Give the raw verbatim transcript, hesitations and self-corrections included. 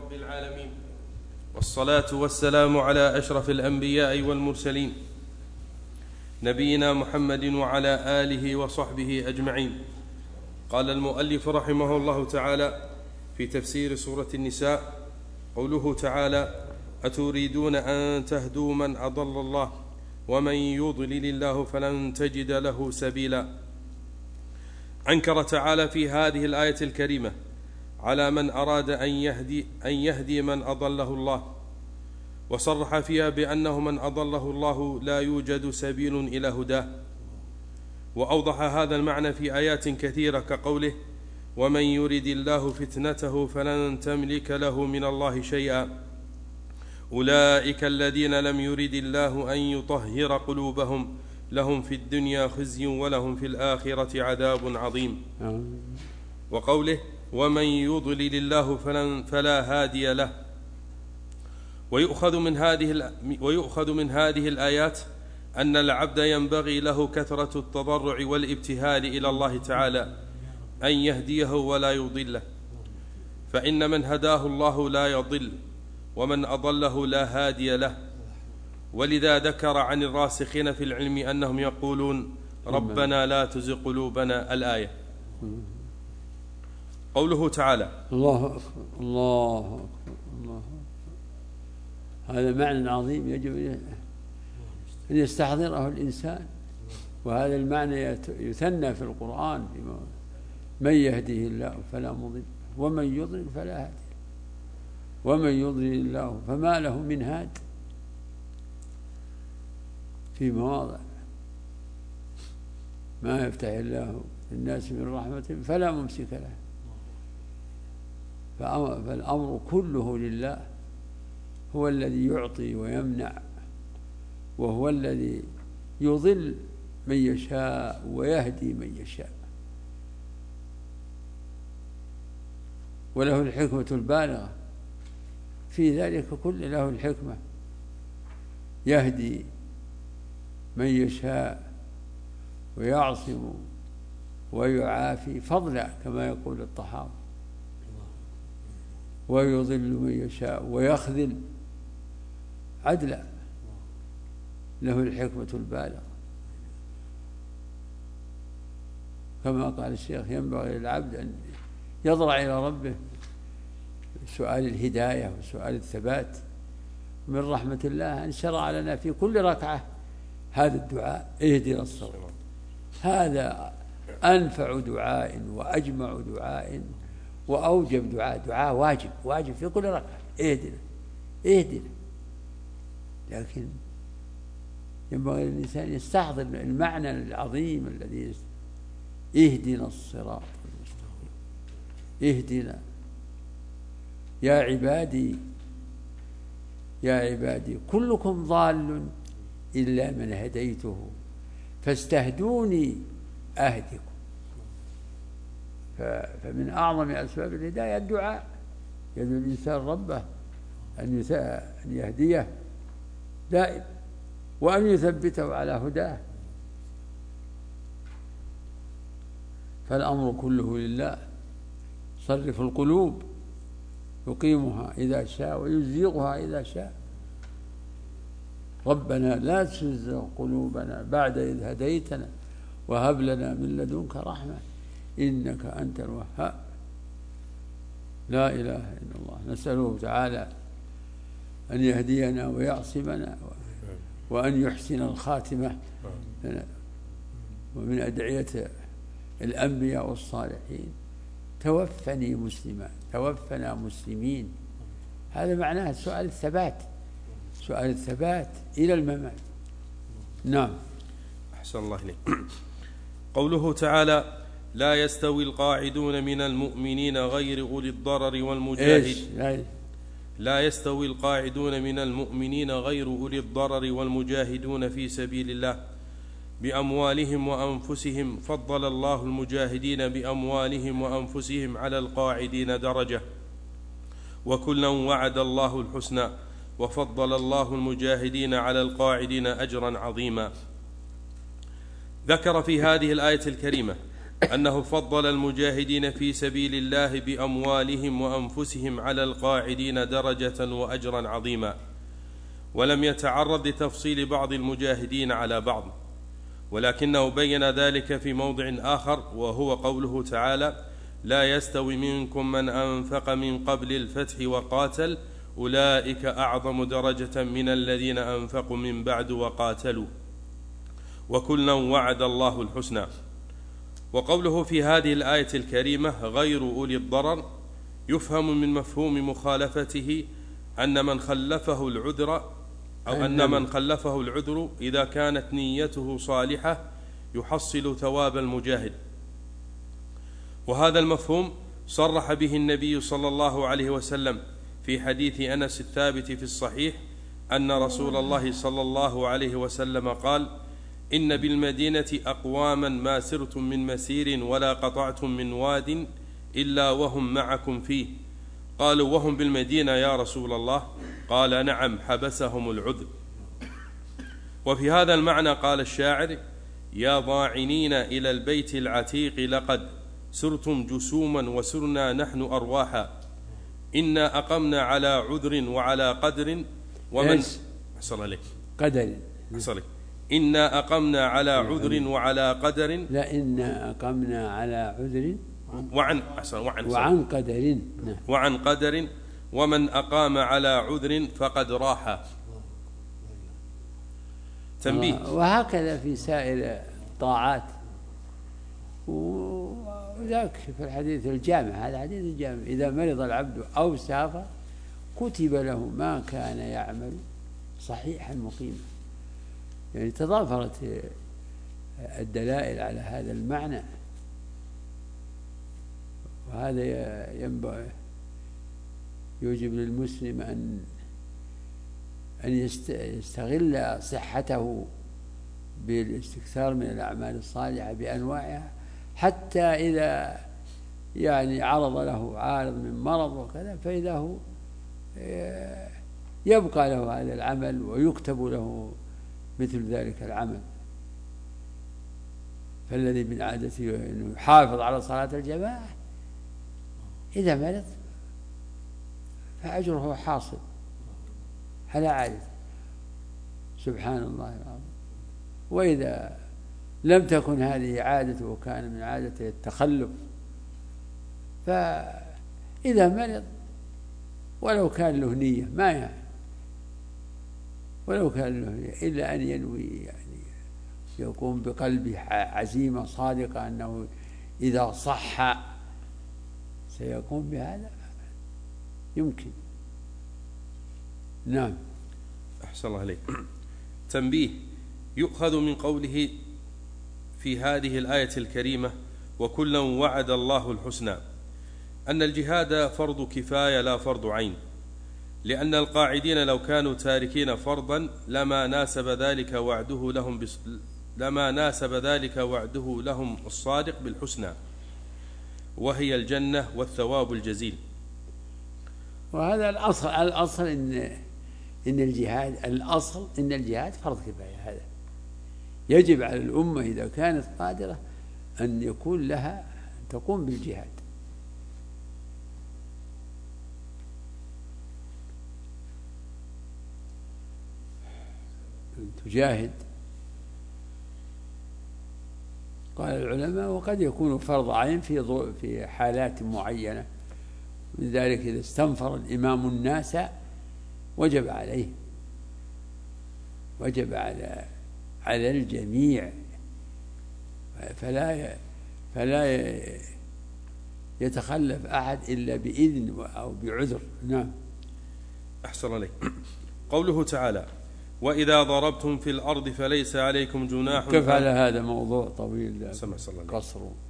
رب العالمين، والصلاة والسلام على أشرف الأنبياء والمرسلين، نبينا محمد وعلى آله وصحبه أجمعين. قال المؤلف رحمه الله تعالى في تفسير سورة النساء: قوله تعالى: أتريدون أن تهدوا من أضل الله ومن يضلل الله فلن تجد له سبيلا. أنكر تعالى في هذه الآية الكريمة على من أراد أن يهدي, أن يهدي من أضله الله، وصرح فيها بأنه من أضله الله لا يوجد سبيل إلى هداه، وأوضح هذا المعنى في آيات كثيرة كقوله: ومن يرد الله فتنته فلن تملك له من الله شيئا، أولئك الذين لم يرد الله أن يطهر قلوبهم لهم في الدنيا خزي ولهم في الآخرة عذاب عظيم. وقوله: ومن يضلل الله فلن فلا هادي له. ويؤخذ من هذه ويؤخذ من هذه الآيات أن العبد ينبغي له كثرة التضرع والابتهال إلى الله تعالى أن يهديه ولا يضله، فإن من هداه الله لا يضل، ومن أضله لا هادي له. ولذا ذكر عن الراسخين في العلم أنهم يقولون: ربنا لا تزغ قلوبنا. الآية. قوله تعالى: الله أكبر الله أكبر الله أكبر. هذا معنى عظيم يجب أن يستحضره الإنسان، وهذا المعنى يثنى في القرآن: من يهده الله فلا مضل ومن يضلل فلا هادي، ومن يضلل الله فما له من هاد، في مواضع: ما يفتح الله للناس من رحمة فلا ممسك له، فالأمر كله لله، هو الذي يعطي ويمنع، وهو الذي يضل من يشاء ويهدي من يشاء، وله الحكمة البالغة في ذلك كله. له الحكمة، يهدي من يشاء ويعصم ويعافي فضلا كما يقول الطحاوي، ويضل من يشاء ويخذل عدلا. له الحكمة البالغة، كما قال الشيخ: ينبغي للعبد أن يضرع إلى ربه سؤال الهداية وسؤال الثبات. من رحمة الله أن شرع لنا في كل ركعة هذا الدعاء: اهدنا الصراط. هذا أنفع دعاء وأجمع دعاء وأوجب دعاء، دعاء واجب واجب في كل ركعة: اهدنا اهدنا. لكن ينبغي للإنسان يستحضر المعنى العظيم الذي: اهدنا الصراط المستقيم. اهدنا يا عبادي يا عبادي كلكم ضال إلا من هديته فاستهدوني أهدكم. فمن أعظم أسباب الهداية الدعاء، يدعو الإنسان ربه أن يهديه دائم وأن يثبته على هداه. فالأمر كله لله، صرف القلوب، يقيمها إذا شاء ويزيغها إذا شاء. ربنا لا تزغ قلوبنا بعد إذ هديتنا وهب لنا من لدنك رحمة إنك أنت الوهاب. لا إله إلا الله. نسأله تعالى أن يهدينا ويعصمنا وأن يحسن الخاتمة. ومن أدعية الأنبياء والصالحين: توفني مسلما توفنا مسلمين. هذا معناه سؤال الثبات، سؤال الثبات إلى الممات. نعم. أحسن الله إليك. قوله تعالى: لا يستوي القاعدون من المؤمنين غير أولي الضرر والمجاهد. لا يستوي القاعدون من المؤمنين غير أولي الضرر والمجاهدون في سبيل الله بأموالهم وأنفسهم، فضل الله المجاهدين بأموالهم وأنفسهم على القاعدين درجة، وكلا وعد الله الحسنى، وفضل الله المجاهدين على القاعدين أجرا عظيما. ذكر في هذه الآية الكريمة أنه فضل المجاهدين في سبيل الله بأموالهم وأنفسهم على القاعدين درجة وأجرا عظيما، ولم يتعرض لتفصيل بعض المجاهدين على بعض، ولكنه بين ذلك في موضع آخر، وهو قوله تعالى: لا يستوي منكم من أنفق من قبل الفتح وقاتل أولئك أعظم درجة من الذين أنفقوا من بعد وقاتلوا وكلا وعد الله الحسنى. وقوله في هذه الآية الكريمة غير أولي الضرر يفهم من مفهوم مخالفته أن من خلفه العذر أو أن من خلفه العذر إذا كانت نيته صالحة يحصل ثواب المجاهد، وهذا المفهوم صرح به النبي صلى الله عليه وسلم في حديث أنس الثابت في الصحيح أن رسول الله صلى الله عليه وسلم قال: إن بالمدينة أقواما ما سرتم من مسير ولا قطعتم من واد إلا وهم معكم فيه. قالوا: وهم بالمدينة يا رسول الله؟ قال: نعم، حبسهم العذر. وفي هذا المعنى قال الشاعر: يا ضاعنين إلى البيت العتيق لقد سرتم جسوما وسرنا نحن أرواحا، إنا أقمنا على عذر وعلى قدر ومن أحسن عليك قدر أحسن عليك إنا أقمنا على عذر وعلى قدر لا إنا أقمنا على عذر وعن أحسن وعن وعن قدر وعن قدر ومن أقام على عذر فقد راح. تنبيه. وهكذا في سائر الطاعات، وذاك في الحديث الجامع، هذا حديث الجامع: إذا مرض العبد أو سافر كتب له ما كان يعمل صحيحا مقيما. يعني تضافرت الدلائل على هذا المعنى، وهذا ينبغي يوجب للمسلم أن أن يستغل صحته بالاستكثار من الأعمال الصالحة بأنواعها، حتى إذا يعني عرض له عارض من مرض وكذا فإذا هو يبقى له هذا العمل ويكتب له مثل ذلك العمل. فالذي من عادته أنه يحافظ على صلاة الجماعة إذا مرض فأجره حاصل على عادته، سبحان الله العظيم. وإذا لم تكن هذه عادته وكان من عادته التخلف، فإذا مرض ولو كان له نية ما يعني ولو كان له نية إلا أن ينوي، يعني يقوم بقلبه عزيمة صادقة أنه إذا صح سيقوم بهذا، يمكن. نعم. أحسن الله عليك. تنبيه. يؤخذ من قوله في هذه الآية الكريمة وكلا وعد الله الحسنى أن الجهاد فرض كفاية لا فرض عين، لأن القاعدين لو كانوا تاركين فرضا لما ناسب ذلك وعده لهم بس لما ناسب ذلك وعده لهم الصادق بالحسنى، وهي الجنة والثواب الجزيل. وهذا الأصل الأصل إن إن الجهاد الأصل إن الجهاد فرض كفاية. هذا يجب على الأمة إذا كانت قادرة أن يكون لها تقوم بالجهاد. تجاهد. قال العلماء: وقد يكون فرض عين في في حالات معينة، من ذلك إذا استنفر الإمام الناس وجب عليه، وجب على على الجميع، فلا فلا يتخلف أحد إلا بإذن أو بعذر. نعم. أحسن عليك. قوله تعالى: وإذا ضربتم في الأرض فليس عليكم جناح. كيف على هذا موضوع طويل سمع صلى الله عليه قصره.